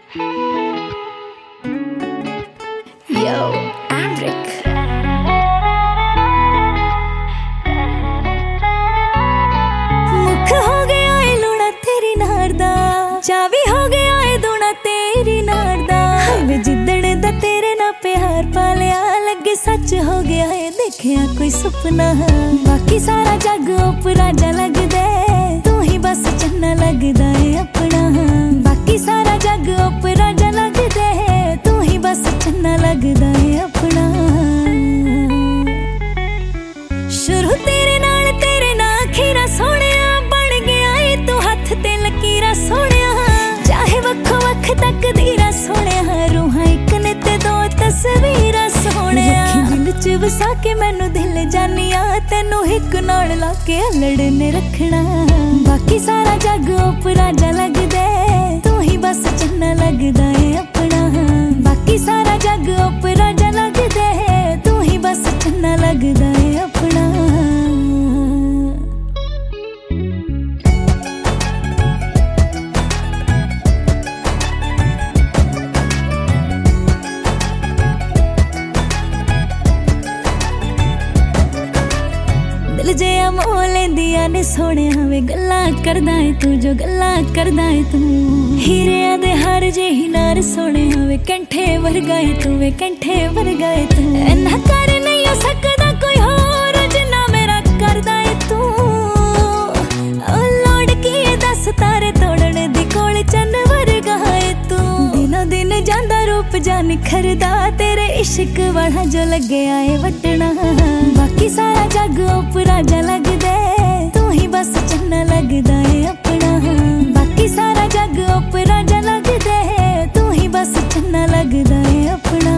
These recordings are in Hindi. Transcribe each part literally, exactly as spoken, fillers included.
Yo, Amrik. मुख हो गया है लूना तेरी नार दा, चावी हो गया है दूना तेरी नार दा। वे जिद्दड़ दा तेरे ना प्यार पालिया, लगे सच हो गया है देखिया कोई सपना। बाकी सारा जग उपरा जा लगदे, तू ही बस चन्ना लगदा है अपना। बाकी सारा जग उपरा जा लगदे, तू ही बस चन्ना लगदा है अपना। शुरू तेरे नाल तेरे ना अखीरा सोहणिया, बन गया है तू हथ ते लकीरा सोहणिया। चाहे वक्खो वक्ख तकदीरा सोहणिया, रूहां इक ने ते दो तस्वीरां सोहणिया। दिल च वसा के मैनू दिल जानिया, तेनू हिक नाल ला के अल्लड़ ने रखना। बाकी सारा जग उपरा जा लगदे, तू ही बस चन्ना लगदा है अपना। बाकी सारा जग उपरा जा लगदे, तू ही बस चन्ना लगदा है अपना। दिल जिया मोह लेंदिया ने सोहणिया, वे गल्लां करदा है तू जो गल्लां करदा है तू। हीरिया दे हार जेही नार सोहणिया, वे कंठे वर्गा है तू, वे कंठे वर्गा है तू। इन्ना कर नहीं हो सकदा कोई होर जिन्ना मेरा करदा है तू। ओ लोड़ की है दस तारे तोड़ने दी, कोल चन्न वर्गा है तू। दिनों दिन जांदा रूप जा निखरदा, तेरे इश्क वाला जो लगे आए वटना। बाकी सारा जग उपरा जा लगदे, तू ही बस चन्ना लगदा है अपना। बाकी सारा जग उपरा जा लगदे, तू ही बस चन्ना लगदा है अपना।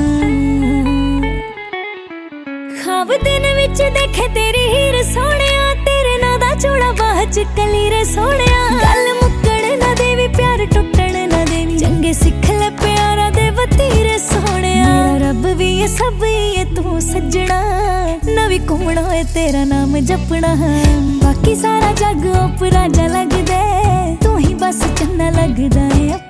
खाब दिन विच देखे तेरी हीर सोहणिया, तेरे नां दा चूड़ा बाह च कलीरे सोहणिया। गल मुक्कण ना देवी प्यार टुटण ना देवी, चंगे सिख ले प्यारा दे वतीरे सोहणिया। मेरा रब भी है सब ही है तू सजना, नवी घूमना है तेरा नाम जपना। बाकी सारा जग उपरा जा लगदे, तू ही बस चन्ना लगदा है।